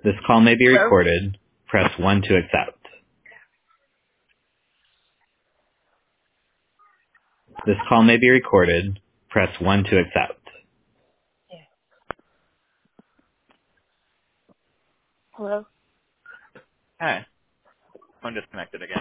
This call may be Hello? recorded. Press 1 to accept. This call may be recorded. Press 1 to accept. Hello? Hi. Phone disconnected again.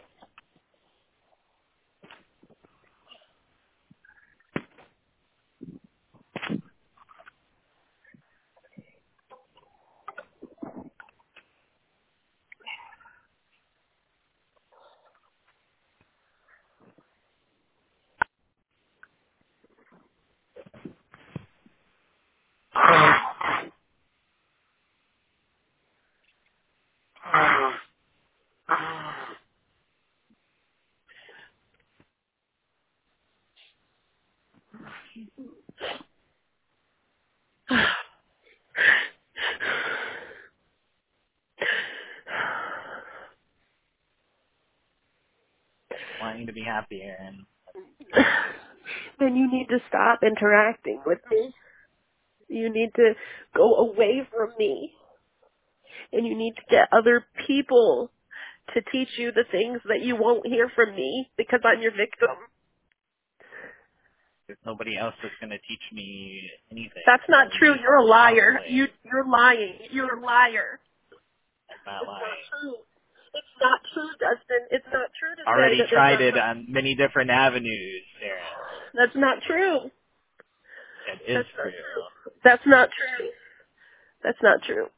Want you to be happy, Aaron. Then you need to stop interacting with me. You need to go away from me. And you need to get other people to teach you the things that you won't hear from me because I'm your victim. There's nobody else that's going to teach me anything. That's not Only true. You're a liar. counseling. You're lying. You're a liar. I'm not It's not lying. true. It's not true, Dustin. It's not true to say Already that there's tried not it something. on many different avenues, Aaron. That's not true. It is That's not true. true. That's not true. That's not true.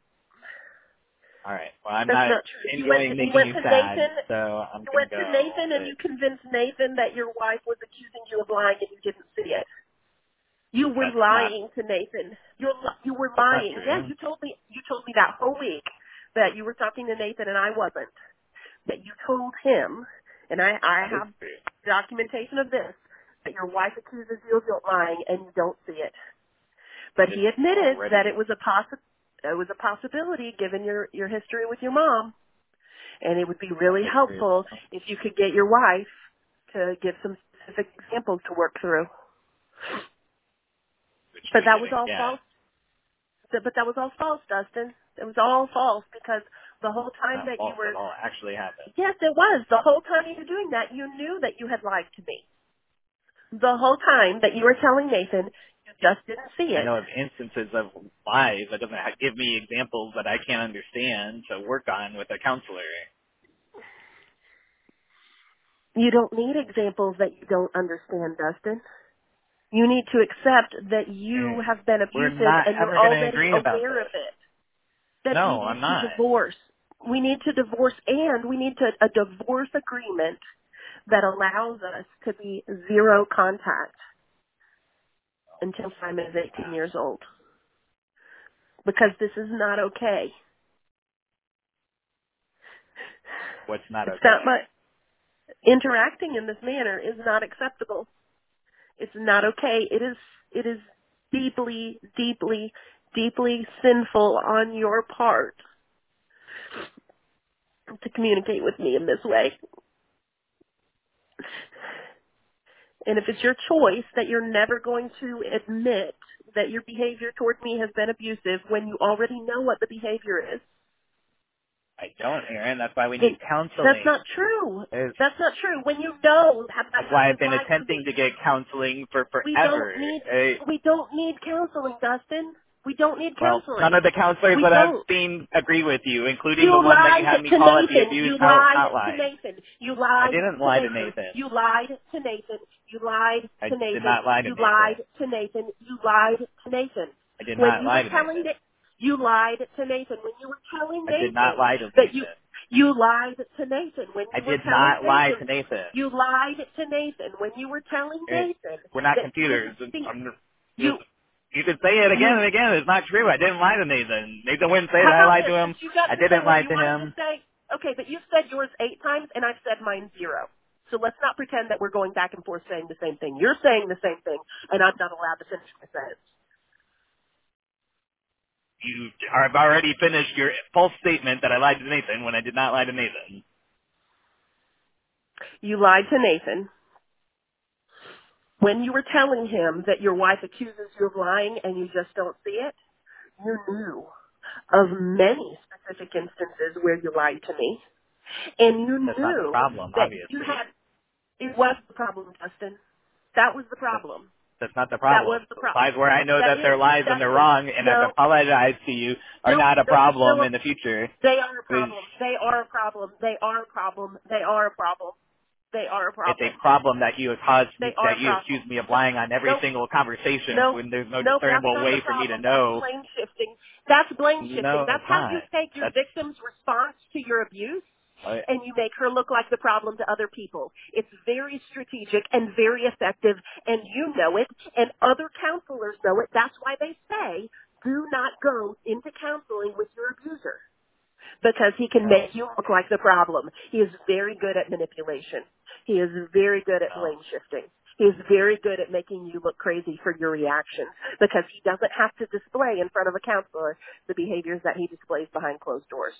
All right. Well, I'm That's not not true. enjoying You making went you to sad, Nathan. so I'm You going went to to go. Nathan and you convinced Nathan that your wife was accusing you of lying and you didn't see it. You were That's not, lying to Nathan. You were that's not lying. Yeah, true. you told me that whole week that you were talking to Nathan and I wasn't. That you told him, and I That is have true. documentation of this, that your wife accuses you of lying and you don't see it. But That is he admitted that already, it was a possibility given your history with your mom. And it would be that really is true. helpful if you could get your wife to give some specific examples to work through. Which But we that was didn't all get. false. But that was all false, Dustin. It was all false because the whole time Not that you false were, at all. Actually happened. yes, it was. The whole time you were doing that, you knew that you had lied to me. The whole time that you were telling Nathan, you just didn't see I it. know of instances of lies that doesn't give me examples that I can't understand to work on with a counselor. You don't need examples that you don't understand, Dustin. You need to accept that you And have been we're abusive not and you're ever going to already agree about aware of this. it. That we No, need I'm to not. divorce. We need to divorce and we need a divorce agreement that allows us to be zero contact until Simon is 18 years old. Because this is not okay. What's not It's not okay? my interacting in this manner is not acceptable. It's not okay. It is deeply, deeply, deeply sinful on your part to communicate with me in this way. And if it's your choice that you're never going to admit that your behavior toward me has been abusive when you already know what the behavior is, I don't, Aaron. That's why we then need that's counseling. not true. It's, That's not true. When you know that that's you why I've just been lied to attempting me, to get counseling for we forever. don't need counseling, Dustin. We don't need Well, none counseling. of the counselors We that I've don't. seen agree with you, including You the one that you lied had me to call at the Nathan. abused You lied to hotline. Nathan. You I lied didn't to lie to Nathan. Nathan. You lied to Nathan. You lied I to did Nathan. not lie to You Nathan. lied to Nathan. You lied to Nathan. I did When not you were lie to telling Nathan. you lied to Nathan. When you were telling I did not Nathan lie to that Nathan. you lied to Nathan. When I you were did telling not lie Nathan to Nathan. you lied to Nathan. When you were telling Nathan We're not that you computers. didn't see You, you you could say it again you and again. It's not true. I didn't lie to Nathan. Nathan wouldn't say how that I about lied this? to him. Since you got I to say didn't what lie you to wanted to him. say, okay, but you've said yours 8 times and I've said mine 0. So let's not pretend that we're going back and forth saying the same thing. You're saying the same thing, and I'm not allowed to finish my sentence. You have already finished your false statement that I lied to Nathan when I did not lie to Nathan. You lied to Nathan when you were telling him that your wife accuses you of lying and you just don't see it. You knew. of many specific instances where you lied to me. And you That's not the knew problem, that obviously. you had, it was the problem, Justin. That was the problem. That's not the That problem. was the problem. Lies where I know That that they're is, lies and they're Justin. wrong and I've No, apologized to you are no, not a they're problem still in the future. they are a It's problem. They are a problem. They are a problem. They are a problem. They are a it's problem. a problem that you accuse They are a problem. me of lying on every No, single conversation no, when there's no no, that's discernible not the way for me to problem. That's know. blame shifting. That's blame shifting. No, That's it's how you not. take your That's victim's response to your abuse I, and you make her look like the problem to other people. It's very strategic and very effective, and you know it, and other counselors know it. That's why they say, do not go into counseling with your abuser, because he can no, make you look like the problem. He is very good at manipulation. He is very good at no. blame shifting. He is very good at making you look crazy for your reactions, because he doesn't have to display in front of a counselor the behaviors that he displays behind closed doors.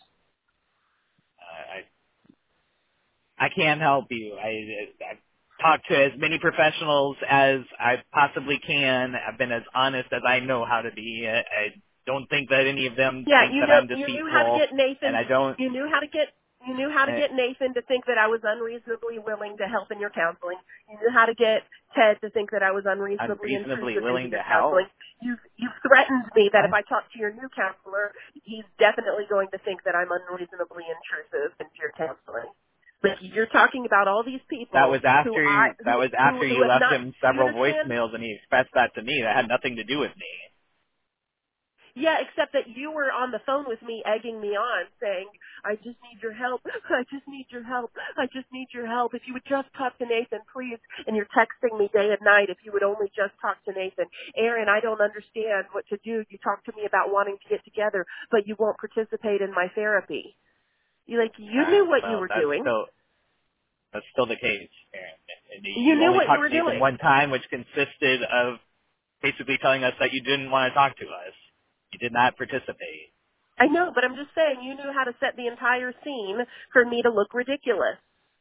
I can't help you. I've talked to as many professionals as I possibly can. I've been as honest as I know how to be. I don't think that any of them Yeah, think that I'm you knew how to deceitful, get and Nathan. I don't. You knew how to get Nathan to think that I was unreasonably willing to help in your counseling. You knew how to get Ted to think that I was I'm unreasonably reasonably intrusive into willing to your help. counseling. You've threatened me that if What? I talk to your new counselor, he's definitely going to think that I'm unreasonably intrusive into your counseling. But you're talking about all these That people was after who you have left not. him Do you several understand? voicemails, and he expressed that to me. That had nothing to do with me. Yeah, except that you were on the phone with me, egging me on, saying, I just need your help. I just need your help. I just need your help. If you would just talk to Nathan, please. And you're texting me day and night, if you would only just talk to Nathan. Aaron, I don't understand what to do. You talk to me about wanting to get together, but you won't participate in my therapy. You knew what you Well, were doing. that's still the case, Aaron. And You you knew only what you talked were to Nathan doing. one time, which consisted of basically telling us that you didn't want to talk to us. You did not participate. I know, but I'm just saying you knew how to set the entire scene for me to look ridiculous.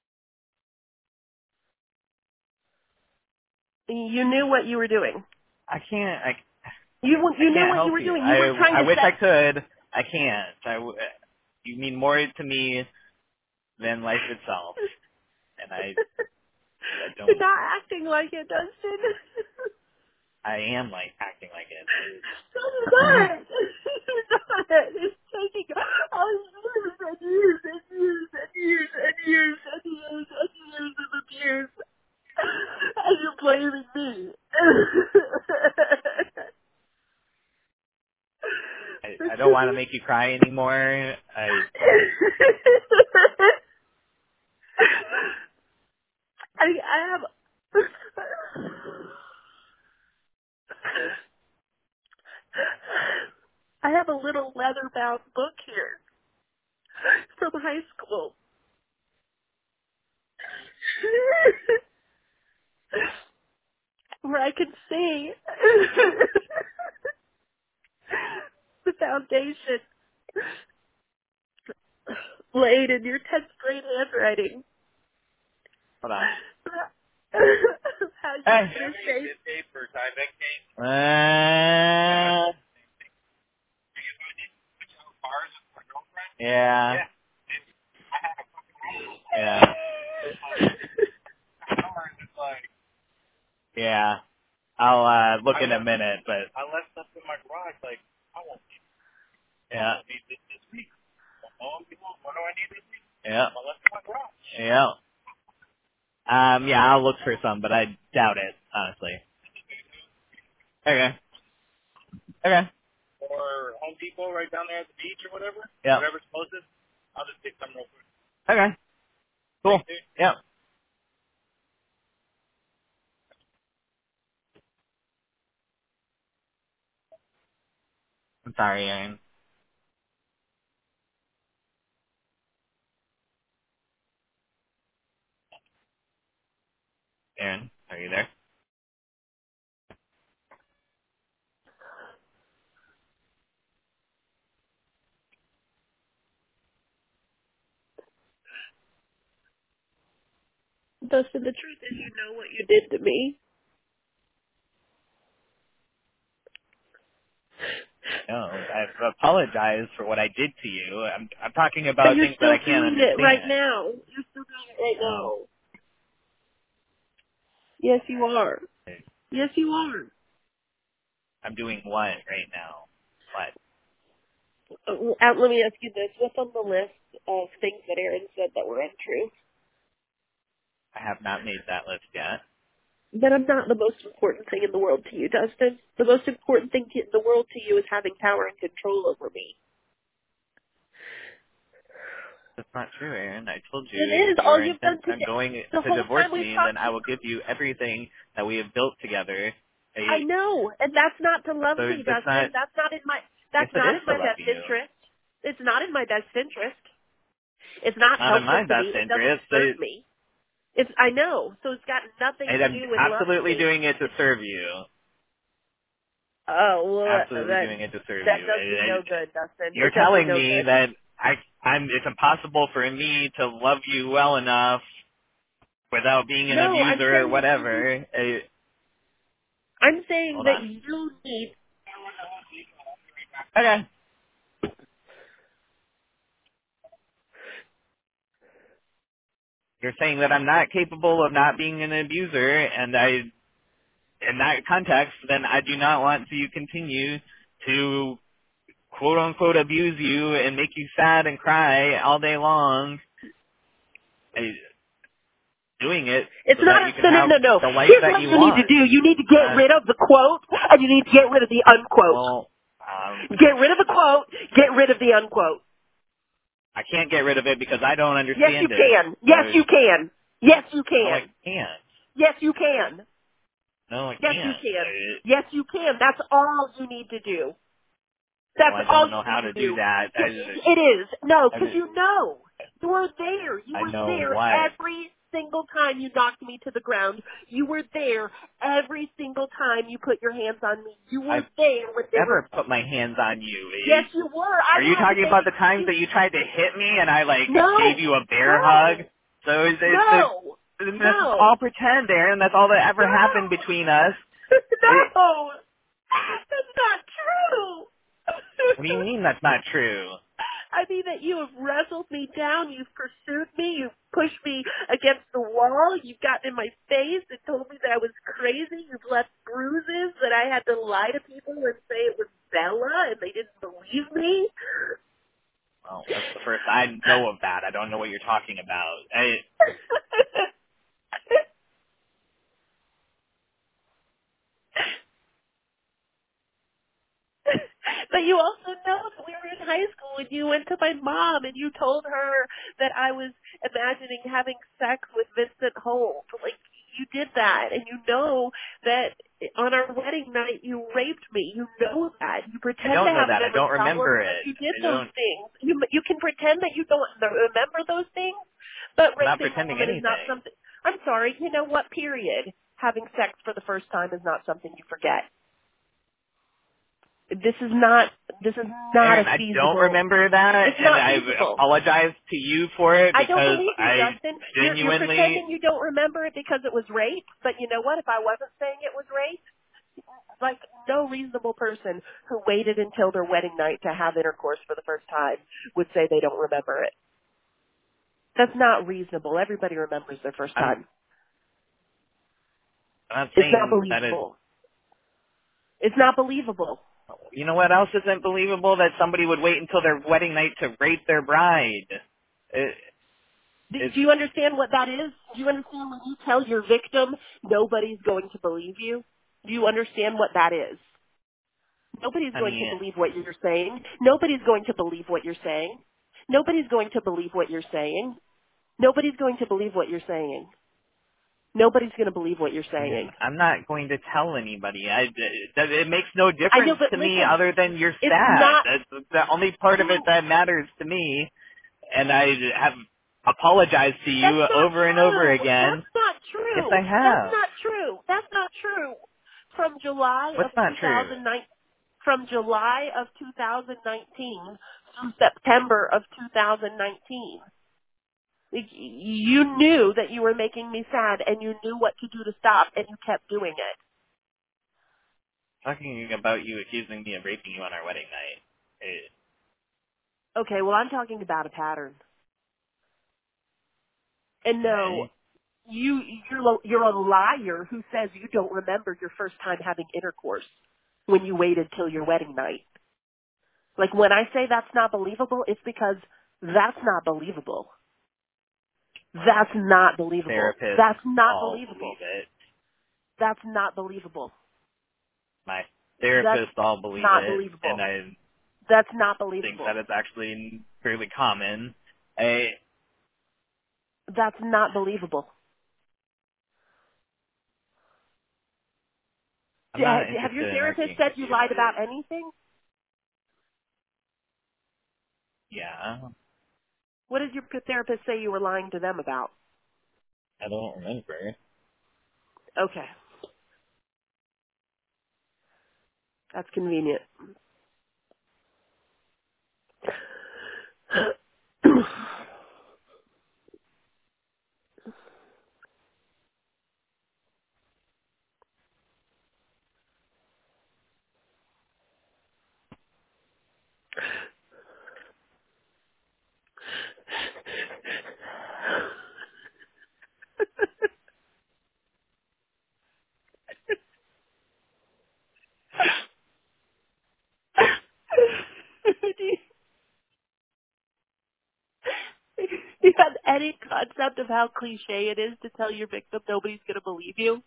You knew what you were doing. I can't. You I knew can't what you help were you. doing. You were trying I to wish I set. could. I can't. You mean more to me than life itself, and I You're don't. not acting like it, Dustin. I am like acting like it. So you're not. You're not. It's taking all years and years and years and years and years and years and years of abuse, and you're blaming me. I don't want to make you cry anymore. I have. I have a little leather-bound book here from high school. Where I can see the foundation laid in your 10th grade handwriting. Hold on. How you Hey. were going Yeah. Yeah. Yeah. I'll look in a minute, but I left stuff in my garage. Like I won't need it. Yeah. I need this week. What do I need this week? Yeah. I left in my garage. Yeah. Yeah, I'll look for some, but I doubt it, honestly. Okay. Okay. Or Home Depot right down there at the beach or whatever. Yeah. Whatever's closest. I'll just pick some real quick. Okay. Cool. Yeah. I'm sorry, Aaron. Aaron, are you there? Dustin, the truth is you know what you did to me. No, I've apologized for what I did to you. I'm talking But about you're things that still I can't doing it right understand. now. You're still doing it right now. No. Yes, you are. Yes, you are. I'm doing what right now? What? Let me ask you this. What's on the list of things that Aaron said that were untrue? I have not made that list yet. Then I'm not the most important thing in the world to you, Dustin. The most important thing in the world to you is having power and control over me. That's not true, Aaron. I told you It if is. you All are you've done intent on today. going The to whole divorce time we've me, talked then I will give you everything that we have built together. I know, and that's not to love So me, that's not. Dustin. That's not in my. Yes, That's it not is in to my love best you. interest. It's not in my best interest. It's not Not in my helpful to best me. It doesn't interest. serve me. It's. I know. So it's got nothing And to I'm do with loving absolutely me. doing it to serve you. Oh well, Absolutely doing it to serve that you. does me no good, Dustin. You're It does me telling no me good. that it's impossible for me to love you well enough without being an No, I'm abuser or saying that you need. whatever. I'm saying Hold that on. you need. Okay. You're saying that I'm not capable of not being an abuser, and in that context, then I do not want to continue to quote unquote abuse you and make you sad and cry all day long, uh, doing it It's so that not you can a have no. the life Here's that what you you need to want. do. You need to get rid of the quote, and you need to get rid of the unquote. Well, Get rid of the quote. Get rid of the unquote. I can't get rid of it because I don't Yes, you understand it. can. So, Yes, you can. Yes, you no, I can. can't. Yes, you can. No, I Yes, you can't. can. Yes, you can. That's all you need to do. Well, That's I all don't you know how need to to do do. that. Yes, it is. No, because I, you know. You were there. You I were know there what. every single time you knocked me to the ground. You were there every single time you put your hands on me. You were I've there when they were. never put my hands on you. Yes, you were. Are I you had to talking make about the times you. that you tried to hit me and I gave No, you a bear hug? no, So no, that's no, all pretend, Aaron. That's all that ever happened no. between us. No, that's not true. What do you mean that's not true? I mean that you have wrestled me down, you've pursued me, you've pushed me against the wall, you've gotten in my face and told me that I was crazy, you've left bruises, that I had to lie to people and say it was Bella and they didn't believe me. Well, that's the first I know of that. I don't know what you're talking about. But you also know that we were in high school and you went to my mom and you told her that I was imagining having sex with Vincent Holt. Like, you did that, and you know that on our wedding night you raped me. You know that. You I pretend to don't know have that. I memory don't problems, remember but it. you did I those don't. things. You can pretend that you don't remember those things, but I'm not raping a pretending woman is not anything. something. I'm sorry. You know what? Period. Having sex for the first time is not something you forget. This is not Aaron, a I don't feasible. remember that, It's and not I feasible. apologize to you for it I don't because believe you, I Justin. You're genuinely. pretending you don't remember it because it was rape. But you know what? If I wasn't saying it was rape, like no reasonable person who waited until their wedding night to have intercourse for the first time would say they don't remember it. That's not reasonable. Everybody remembers their first I'm time. not It's not saying that it. believable. It's not believable. You know what else isn't believable? That somebody would wait until their wedding night to rape their bride. It's Do you understand what that is? Do you understand when you tell your victim nobody's going to believe you? Do you understand what that is? Nobody's going to honey. believe what you're saying. Nobody's going to believe what you're saying. Nobody's going to believe what you're saying. Nobody's going to believe what you're saying. Nobody's going to believe what you're saying. I'm not going to tell anybody. It makes no I know, difference but to me listen, other than you're it's sad. not That's the only part of it that matters to me. And I have apologized to that's you not over and over true. again. That's not Yes, true. I That's have. not true. That's not true. From July of What's not true? 2009, from July of 2019 through September of 2019. You knew that you were making me sad, and you knew what to do to stop, and you kept doing it. Talking about you accusing me of raping you on our wedding night. Okay, well, I'm talking about a pattern. And no, you're a liar who says you don't remember your first time having intercourse when you waited till your wedding night. Like, when I say that's not believable, it's because that's not believable. That's not believable. Therapists That's not all believable. believe it. That's not believable. My therapists all believe not it, believable. and I That's not think believable. that it's actually fairly common. That's not believable. I'm not Have your interested in therapist arguing said with you lied about anything? Yeah. What did your therapist say you were lying to them about? I don't remember. Okay. That's convenient. Do you have any concept of how cliche it is to tell your victim nobody's going to believe you?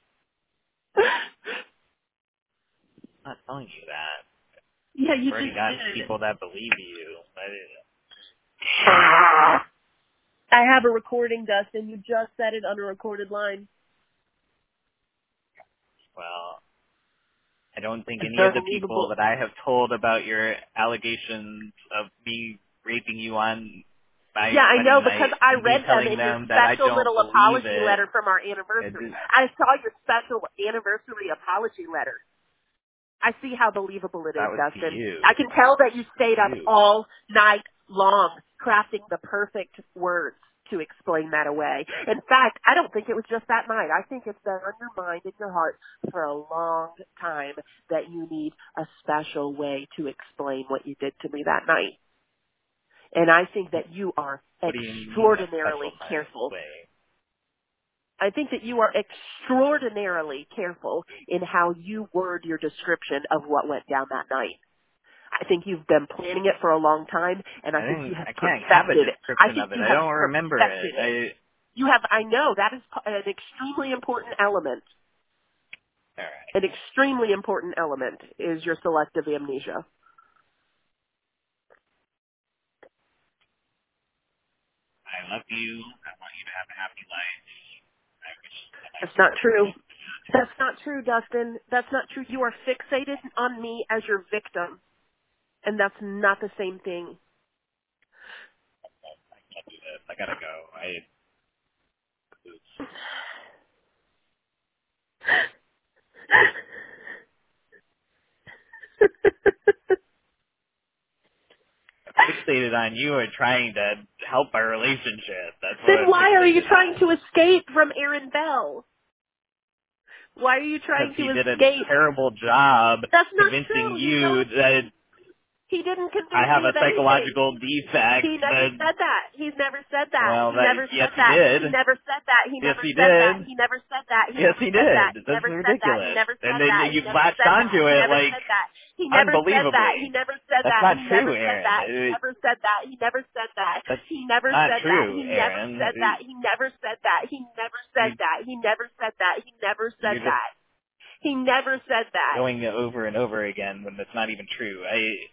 I'm not telling you that. Yeah, you You've already just got did. people that believe you. I have a recording, Dustin. You just said it on a recorded line. Well, I don't think It's any of the unbelievable. people that I have told about your allegations of me raping you on my Yeah, I wedding know, night, because I and me read them telling in your them that I special don't little believe apology it. letter from our anniversary. I saw your special anniversary apology letter. I see how believable it is, That was to Dustin. you. I can tell that you stayed up You. all night long crafting the perfect words to explain that away. In fact, I don't think it was just that night. I think it's been on your mind and your heart for a long time that you need a special way to explain what you did to me that night. And I think that you are What do you mean, a extraordinarily special careful. way? I think that you are extraordinarily careful in how you word your description of what went down that night. I think you've been planning it for a long time, and I think you have I can't have a perfected it. I description think of it. you I have don't remember perfected it. it. You have, I know, that is an extremely important element. All right. An extremely important element is your selective amnesia. I love you. I want you to have a happy life. I wish that That's not true. That's not true, Dustin. That's not true. You are fixated on me as your victim, and that's not the same thing. I can't do this. I gotta go. Fixated on you and trying to help our relationship. That's what Then I'm why are you fixated trying on. to escape from Aaron Bell? Why are you trying Because to he did a escape? terrible job That's not convincing true. you that He didn't I convince have me a of anything. psychological defect. He never said that. He's never said that. Well, He never yes, said he that. did. He never said that. He Yes, never he said that. did. He never said that. He Yes, never he said that. did. He That's never said that. He ridiculous. never And said then that. He you've never latched said that. onto He it never like said that. He never said that. He unbelievably. never said That's that. not He true, never said Aaron. that. He never said that. He never said that. That's He never not said that. true, He never Aaron. said that. He never said that. He never said that. He never said that. He never said You're just that. He never said that. going over and over again when that's not even true.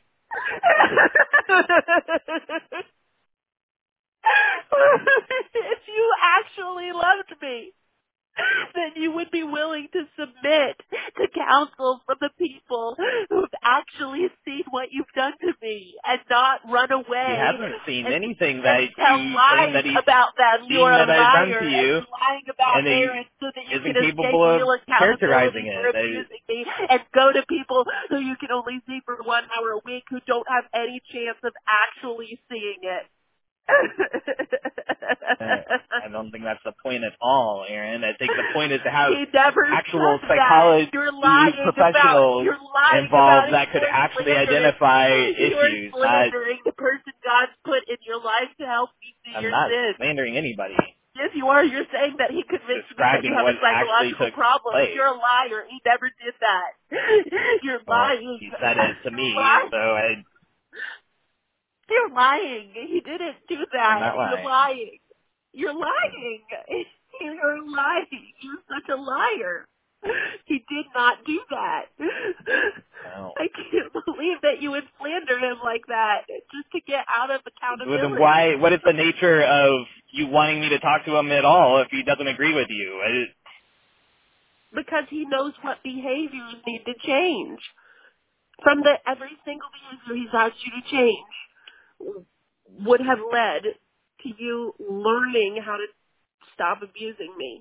If you actually loved me, then you would be willing to submit to counsel from the people who've actually seen what you've done to me and not run away He hasn't seen and, anything and that tell you claim lies that he's about them. seen You're a that I've done liar to and you, you're lying about and he Aaron so that you isn't can escape capable of real characterizing accountability for it. abusing me and go to people who you can only see for 1 hour a week who don't have any chance of actually seeing it. I don't think that's the point at all, Aaron. I think the point is to have actual psychology professionals involved that could actually identify issues. You're slandering the person God's put in your life to help you see your sins. I'm not slandering anybody. Yes, you are. You're saying that he convinced you that you have a psychological problem. Place. You're a liar. He never did that. You're lying. He said it to me, so I... You're lying. He didn't do that. I'm not lying. You're lying. You're lying. You're such a liar. He did not do that. No. I can't believe that you would slander him like that just to get out of accountability. Well, then what is the nature of you wanting me to talk to him at all if he doesn't agree with you? Because he knows what behaviors need to change. From every single behavior he's asked you to change would have led to you learning how to stop abusing me.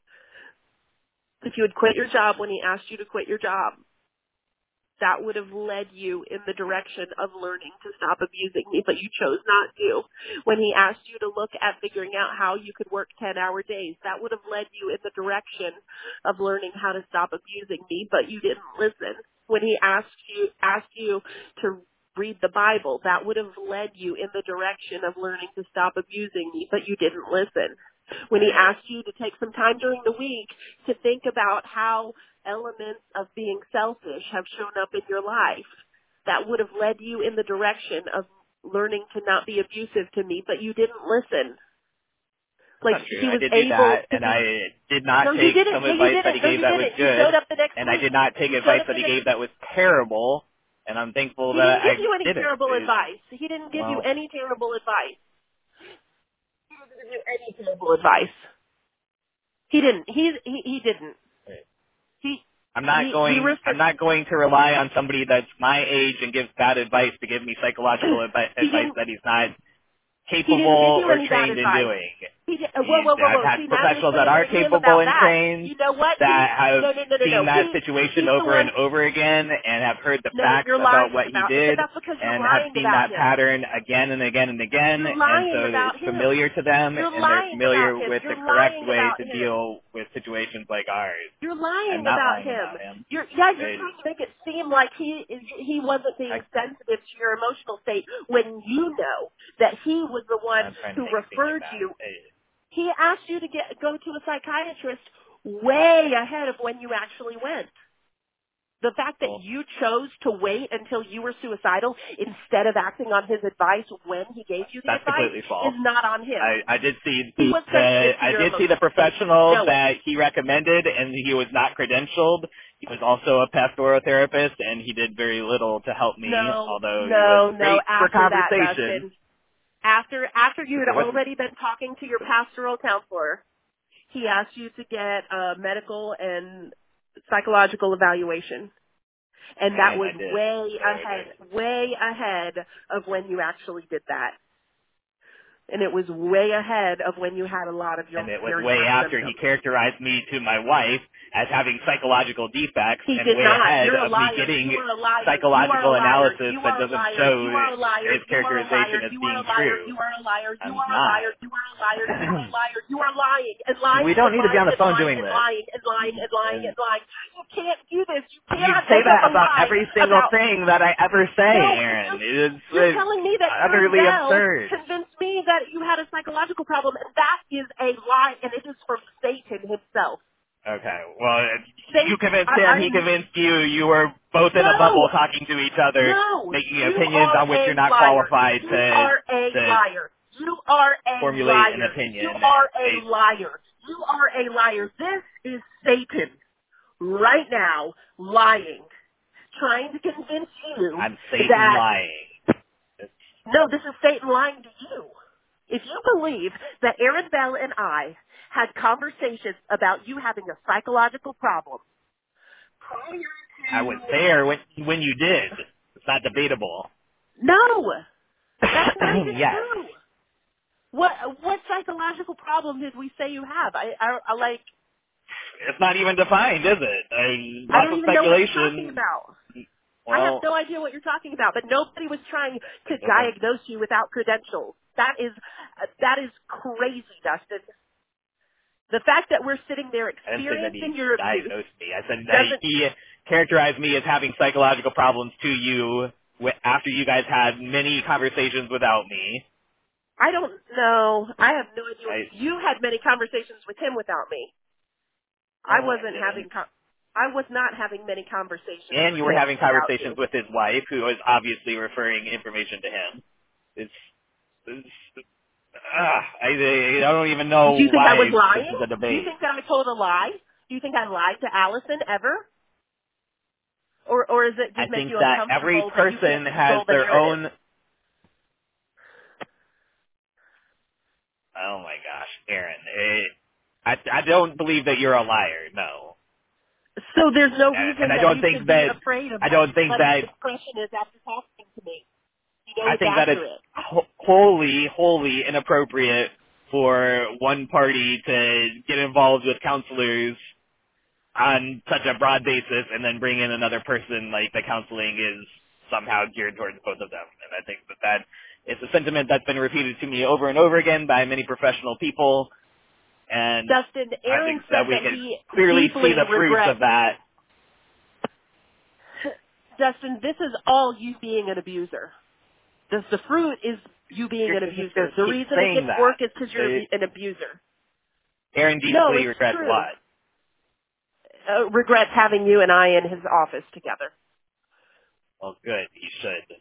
If you had quit your job when he asked you to quit your job, that would have led you in the direction of learning to stop abusing me, but you chose not to. When he asked you to look at figuring out how you could work 10-hour days, that would have led you in the direction of learning how to stop abusing me, but you didn't listen. When he asked you to read the Bible, that would have led you in the direction of learning to stop abusing me, but you didn't listen. When he asked you to take some time during the week to think about how elements of being selfish have shown up in your life, that would have led you in the direction of learning to not be abusive to me, but you didn't listen. Like he was and I did not take some advice that he gave that was good, and I did not take advice that he gave that was terrible, and I'm thankful that I didn't. He didn't give you any terrible advice. He didn't give you any terrible advice. He didn't give you any terrible advice. He didn't. He didn't. I'm not going to rely on somebody that's my age and gives bad advice to give me psychological advice that he's not capable or trained in doing. I've had professionals that are capable and trained that have seen that situation over and over again and have heard the facts about what he did and have seen that pattern again and again and again, and so it's familiar to them and they're familiar with the correct way to deal with situations like ours. You're lying about him. You're trying to make it seem like he wasn't being sensitive to your emotional state when you know that he was the one who referred you. He asked you to go to a psychiatrist way ahead of when you actually went. The fact that you chose to wait until you were suicidal instead of acting on his advice when he gave you the advice is not on him. I did see the professional that he recommended, and he was not credentialed. He was also a pastoral therapist, and he did very little to help me, although he was great for conversation. After you had already been talking to your pastoral counselor, he asked you to get a medical and psychological evaluation. And that was way ahead of when you actually did that. And it was way ahead of when you had a lot of your... And it was way after he characterized me to my wife as having psychological defects, and way ahead of me getting psychological analysis that doesn't show his characterization as being true. You are a liar. You are a liar. You are a liar. You are a liar. You are lying and lying. We don't need to be on the phone doing this. Lying and lying and lying and lying. You can't do this. You say that about every single thing that I ever say, Aaron. You're telling me that utterly absurd. Convinced me that you had a psychological problem, and that is a lie, and it is from Satan himself. Okay, well, you convinced him, he convinced you, you were both in a bubble talking to each other, making opinions on which you're not qualified to formulate an opinion. You are a liar. You are a liar. This is Satan right now lying, trying to convince you I'm Satan lying. No, this is Satan lying to you. If you believe that Aaron Bell and I had conversations about you having a psychological problem prior to... I was there when you did. It's not debatable. No! That's not even true. What psychological problem did we say you have? I like... It's not even defined, is it? I don't even know what you're talking about. I have no idea what you're talking about, but nobody was trying to diagnose you without credentials. That is crazy, Dustin. The fact that we're sitting there experiencing your abuse. Diagnosed me. I said that he characterized me as having psychological problems to you after you guys had many conversations without me. I don't know. I have no idea. You had many conversations with him without me. I was not having many conversations. And you were having conversations with his wife, who was obviously referring information to him. I don't even know Do you think why I was lying? this is a debate. Do you think that I told a lie? Do you think I lied to Allison ever? Or is it just make you uncomfortable? I think that every person has their own. Oh my gosh, Aaron! I don't believe that you're a liar. No. So there's no reason and I that don't you think should that, be afraid of I don't think what that. his expression is after talking to me. You know, I think that it's wholly inappropriate for one party to get involved with counselors on such a broad basis and then bring in another person. Like, the counseling is somehow geared towards both of them. And I think that is a sentiment that's been repeated to me over and over again by many professional people. And Dustin, Aaron I think that we said can he clearly see the fruits of that. Dustin, this is all you being an abuser. The fruit is you being an abuser. The reason it gets work is because you're an abuser. Aaron deeply regrets what? Regrets having you and I in his office together. Well, good. He should.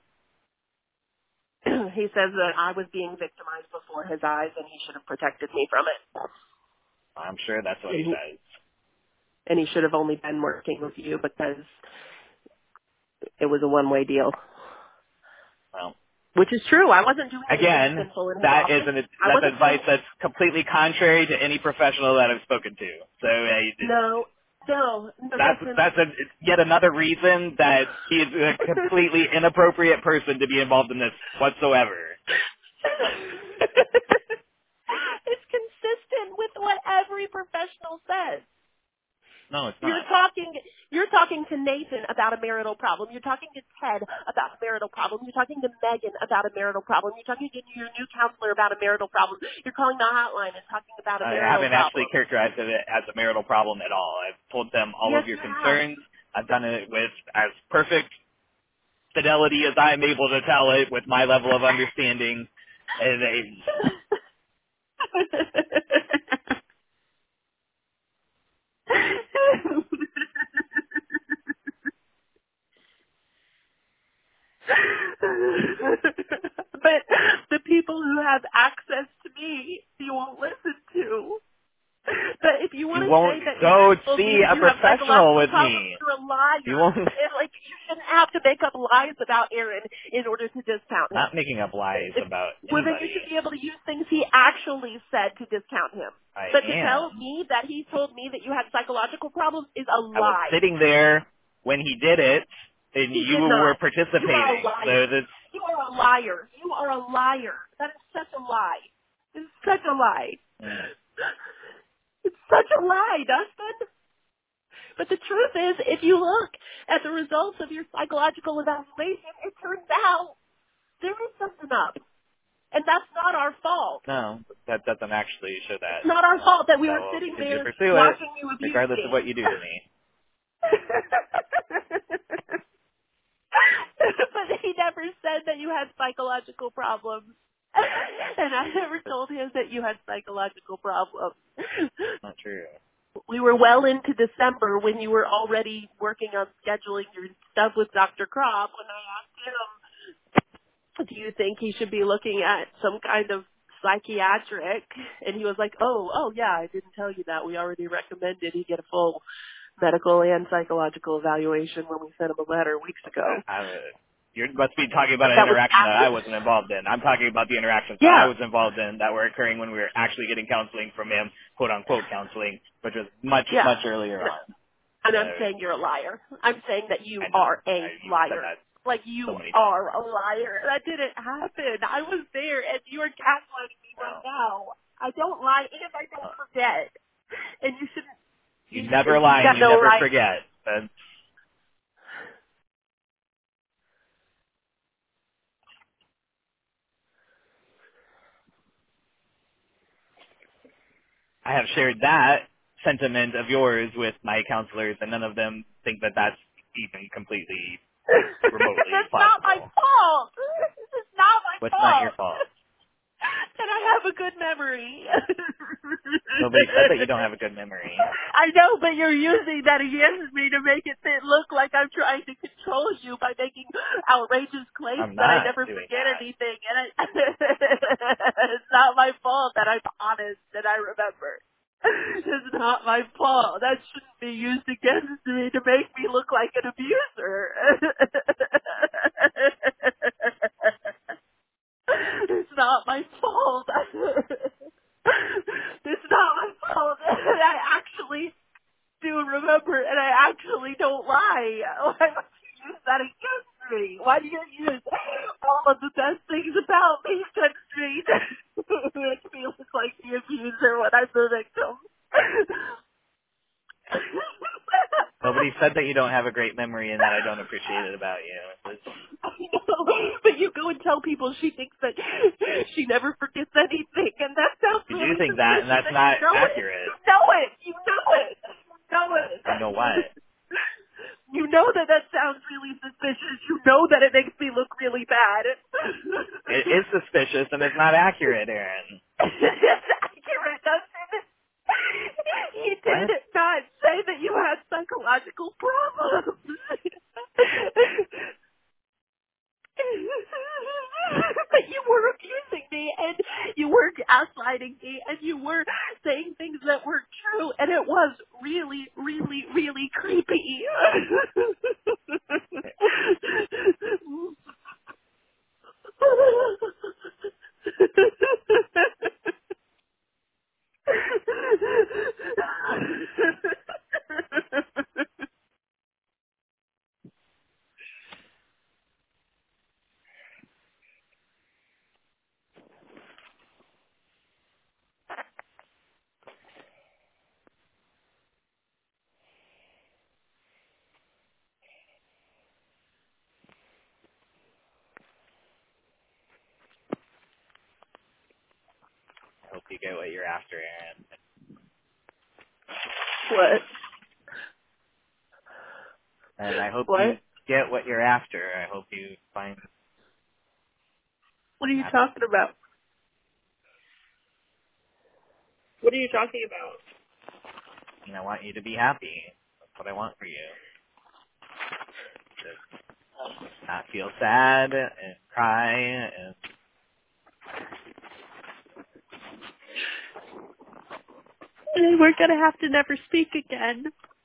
He says that I was being victimized before his eyes and he should have protected me from it. I'm sure that's what he says. And he should have only been working with you because it was a one-way deal. Well. Which is true. I wasn't doing anything sinful in his office. That's advice that's completely contrary to any professional that I've spoken to. So No. That's yet another reason that he is a completely inappropriate person to be involved in this whatsoever. It's consistent with what every professional says. No, it's not. You're talking to Nathan about a marital problem. You're talking to Ted about a marital problem. You're talking to Megan about a marital problem. You're talking to your new counselor about a marital problem. You're calling the hotline and talking about a marital problem. I haven't actually characterized it as a marital problem at all. I've told them all of your concerns. I've done it with as perfect fidelity as I'm able to tell it with my level of understanding. But the people who have access to me, you won't listen to. But if you want to say that go see a professional with me, you're a liar. You shouldn't have to make up lies about Aaron in order to discount him. Not making up lies about anybody. Well, then you should be able to use things he actually said to discount him. To tell me that he told me that you had psychological problems is a lie. I was sitting there when he did it, and you were participating. You are a liar. You are a liar. You are a liar. That is such a lie. It's such a lie. It's such a lie, Dustin. But the truth is, if you look at the results of your psychological evaluation, it turns out there is something up. And that's not our fault. No, that doesn't actually show that. It's not our fault that we were sitting there watching you abuse regardless me. of what you do to me. But he never said that you had psychological problems. And I never told him that you had psychological problems. Not true. We were well into December when you were already working on scheduling your stuff with Dr. Kropp when I asked him, do you think he should be looking at some kind of psychiatric? And he was like, oh yeah, I didn't tell you that. We already recommended he get a full medical and psychological evaluation when we sent him a letter weeks ago. You must be talking about an interaction that I wasn't involved in. I'm talking about the interactions that I was involved in that were occurring when we were actually getting counseling from him, quote-unquote counseling, which was much earlier on. And I'm saying you're a liar. I'm saying that you are a liar. Like, you are a liar. That didn't happen. I was there, and you are gaslighting me right now. I don't lie, and I don't forget. And you shouldn't. You never lie and you never forget. I have shared that sentiment of yours with my counselors, and none of them think that that's even completely, like, remotely That's possible. not my fault. It's not my What's fault. not your fault? That I have a good memory. Nobody said that you don't have a good memory. I know, but you're using that against me to make it look like I'm trying to control you by making outrageous claims I'm that I not never doing forget that. anything. And it's not my fault that I'm honest and I remember. It's not my fault. That shouldn't be used against me to make me look like an abuser. It's not my fault. It's not my fault. I actually do remember, and I actually don't lie. Why would you use that against me? Why do you use all of the best things about me against me to make me look like the abuser when I'm the victim? Nobody said that you don't have a great memory and that I don't appreciate it about you. But you go and tell people she thinks that she never forgets anything, and that sounds You really do think that, and suspicious. that's not You know accurate. It. You know it. You know it. You know it. You know what? You know that sounds really suspicious. You know that it makes me look really bad. It is suspicious, and it's not accurate, Erin. It's accurate, doesn't it? You did What? not say that you had psychological problems. But you were abusing me, and you were gaslighting me, and you were saying things that weren't true, and it was really, really, really creepy. I hope you get what you're after, Erin. What? And I hope What? you get what you're after. I hope you find... What are you talking about? What are you talking about? And I want you to be happy. That's what I want for you. To not feel sad and cry and... And we're gonna have to never speak again.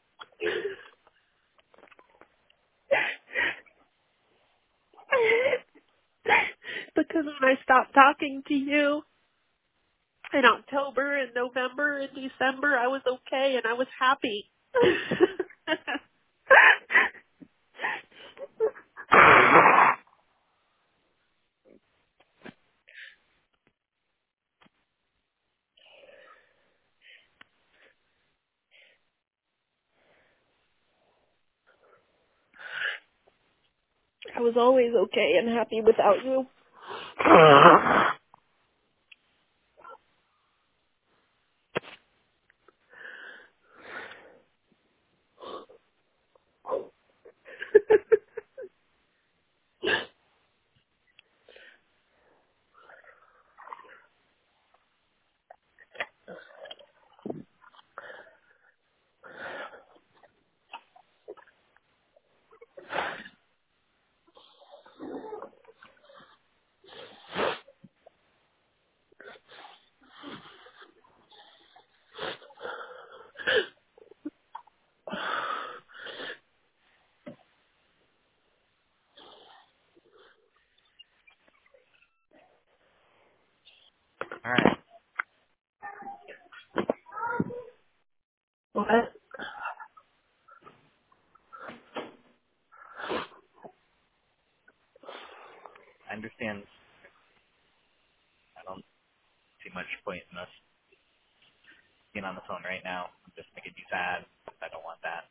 Because when I stopped talking to you in October and November and December, I was okay and I was happy. I was always okay and happy without you. All right. What? I understand. I don't see much point in us being on the phone right now. I'm just making you sad. I don't want that.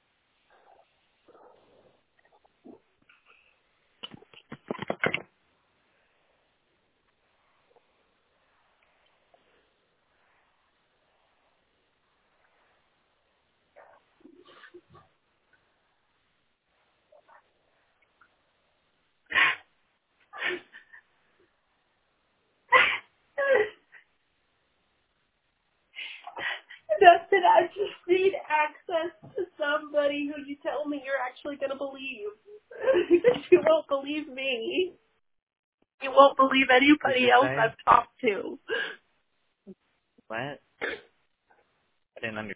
Dustin, I just need access to somebody who you tell me you're actually going to believe. Because you won't believe me. You won't believe anybody else I've talked to. What? I didn't understand.